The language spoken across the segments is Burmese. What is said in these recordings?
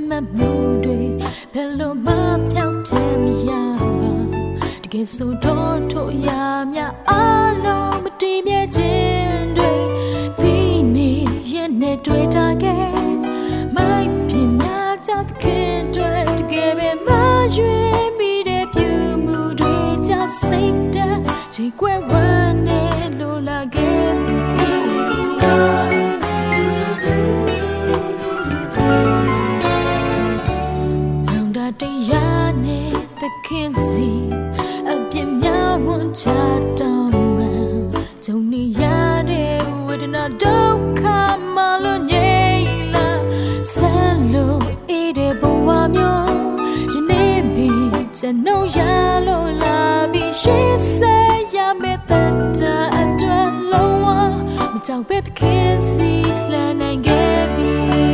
မှတ်မှုတွေဘယ်လိုမှပြောင်းပြမရပါတကယ်ဆိုတော့ထို့ရာများအားလုံးမတည်မြဲခြင်းတွေဒီနေ့ရဲ့နဲ့တွေ့တာခဲ့မိုက်ပြင်းများကြတဲ့ခင်တွေတကယ်ပဲမရွေးမိတဲ့ပြုမှုတွေကြောင့်စိတ်ဓာတ်ချေကွဲဝမ်းနဲ့လိုလာခဲ့ပြီတရားနဲ့သခင်စီအပြစ်များဝန်ချတောင်းမှန်ဂျုံနေရတဲ့ဝေဒနာဒုက္ခမှလို့ငြိမ်လာဆန်းလို့အေးတဲ့ဘဝမျိုးယနေ့မိကျွန်တော်ရလို့လာပြီးရှေ့ဆက်ရမယ့်တတအတွက်လုံးဝမကြောက်ပဲသခင်စီလှမ်းနိုင်ခဲ့ပြီ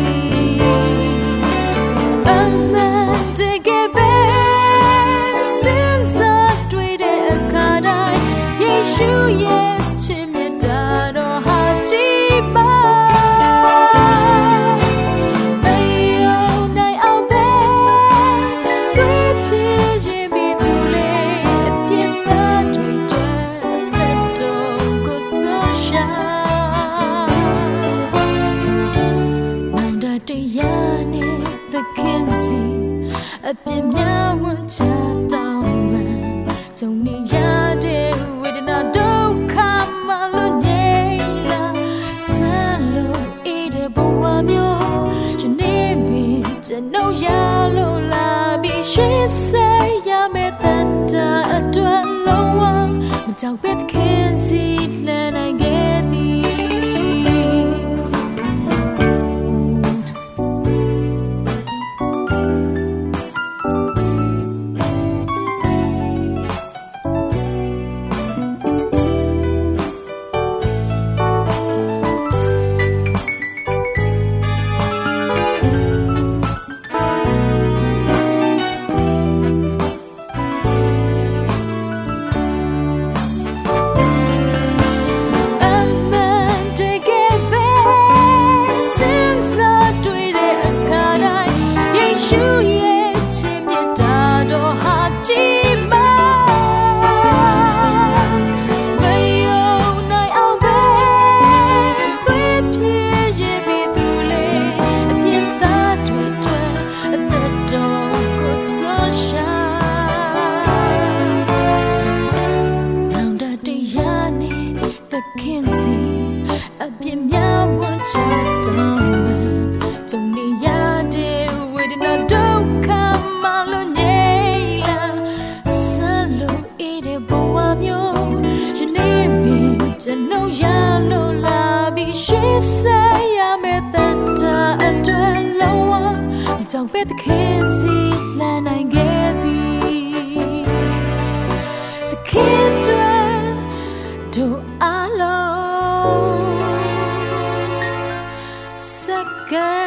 တရားနဲ့သခင်စီအပြစ်များဝန်ချတောင်းမှန်ဂျုံနေရတဲ့ဝေဒနာဒုက္ခမှလို့ငြိမ်လာဆန်းလို့အေးတဲ့ဘဝမျိုးယနေ့မိကျွန်တော်ရလို့လာပြီးရှေ့ဆက်ရမယ့်တတအတွက်လုံးဝမကြောက်ပဲသခင်စီလှမ်းနိုင်ခဲ့ပြီခင်စီအပြစ်များဝန်ချတောင်းမှန်ဂျုံနေရတဲ့ဝေဒနာဒုက္ခမှလို့ငြိမ်လာဆန်းလို့အေးတဲ့ဘဝမျိုးယနေ့မိကျွန်တော်ရလို့လာပြီးရှေ့ဆက်ရမယ့်တတအတွက်လုံးဝမကြောက်ပဲသခင်စီလှမ်းနိုင်ခဲ့ပြီသခင်တို့အားလုံးစကား